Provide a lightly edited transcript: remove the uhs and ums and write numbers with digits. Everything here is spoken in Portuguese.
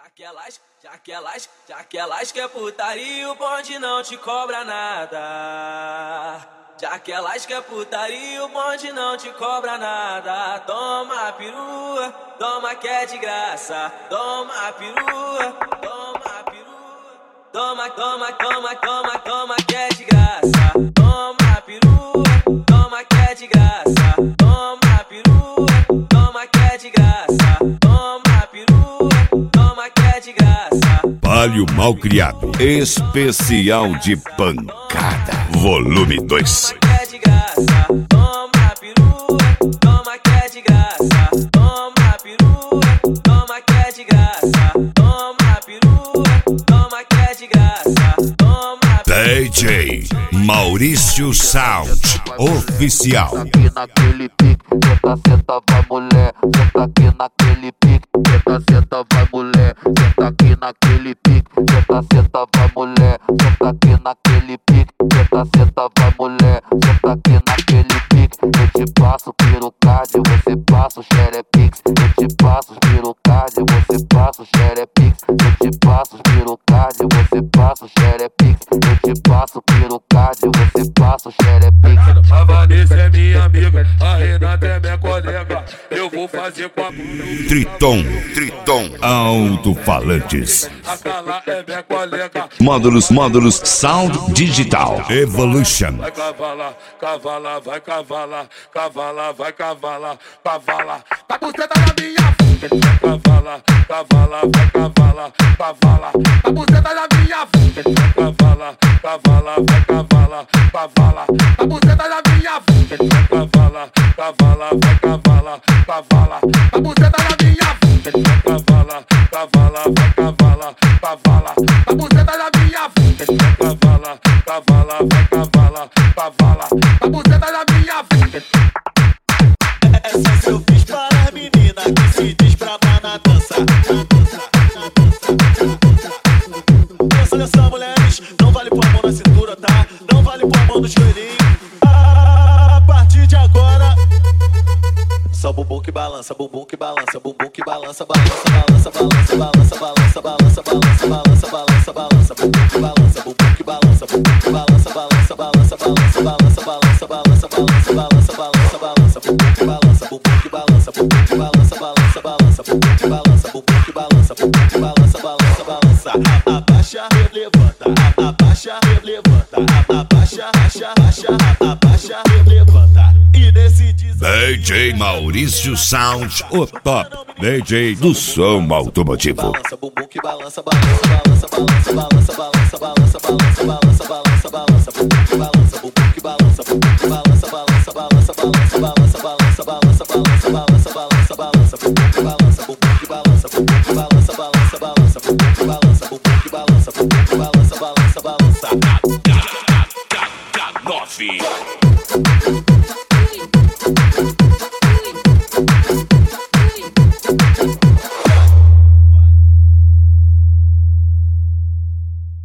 Já que elas quer putaria, o bonde não te cobra nada. Já que elas quer putaria, o bonde não te cobra nada. Toma a perua, toma que é de graça. Toma a perua, toma a perua. Toma que é de graça. Toma a perua, toma que é de graça. Toma a perua, toma que é de graça. Toma a perua, toma que é de graça. Palio Malcriado, especial de pancada, volume 2. Toma a perua, toma que é de graça. Toma a perua, toma que é de graça. Toma a perua, toma que é de graça. DJ Maurício Sound Oficial. Senta aqui naquele pique, senta, vai mulher. Senta aqui naquele pique, senta, vai mulher. Senta aqui naquele pique, senta, vai mulher. Senta aqui naquele pique, senta, vai mulher. Senta aqui naquele pique, eu te passo pirocard, você passa o xerepix. Eu te passo os pirocard, você passa o xerepix. Eu te passo os pirocard, você passa o xerepix. Eu te passo o pirocard, você passa o xerepix. A Vanessa é minha amiga, a Renata é minha colega. Eu vou fazer com a Triton Alto-Falantes. A Carla é minha colega. Módulos Sound Digital Evolution. Vai cavalar, cavalar, vai cavalar. Cavalar, vai cavalar, cavalar. Tá buceta na minha fuga. Vai cavalar, cavalar, vai cavalar. Cavalar, tá buceta na minha fuga. Vai cavalar, cavalar, vai cavalar. Cavalar, tá buceta na minha fuga. Vai cavalar, cavalar, vai cavalar. Cavalar, tá buceta na minha fuga. Vai cavalar, cavalar, vai cavalar. Cavalar, tá buceta na minha fuga. Vai cavalar, cavalar, vai cavalar. Cavalar, tá buceta na minha fuga. Essa eu fiz para as meninas que se desbravam na dança. Dança, mulheres, não vale pôr a mão na cintura, tá? Não vale pôr a mão no joelhinho. A partir de agora, só bumbum que balança, bumbum que balança, bumbum que balança, balança, balança, balança, balança, balança, balança, balança, balança, balança, balança, bumbum que balança, bumbum que balança, bumbum que balança, balança, balança, balança, balança, balança, balança, balança, balança, balança, balança, bumbum que balança, bumbum que balança, bumbum que balança, balança, balança, bumbum que balança, bumbum que balança, bumbum que balança, balança, balança. Abaixa, levanta, abaixa, levanta, abaixa, abaixa, levanta. E nesse DJ Maurício Sound, o top DJ do som automotivo. balança, bumbum que balança, balança, balança, balança, balança, balança, balança, balança, balança, balança, balança, bumbum que balança.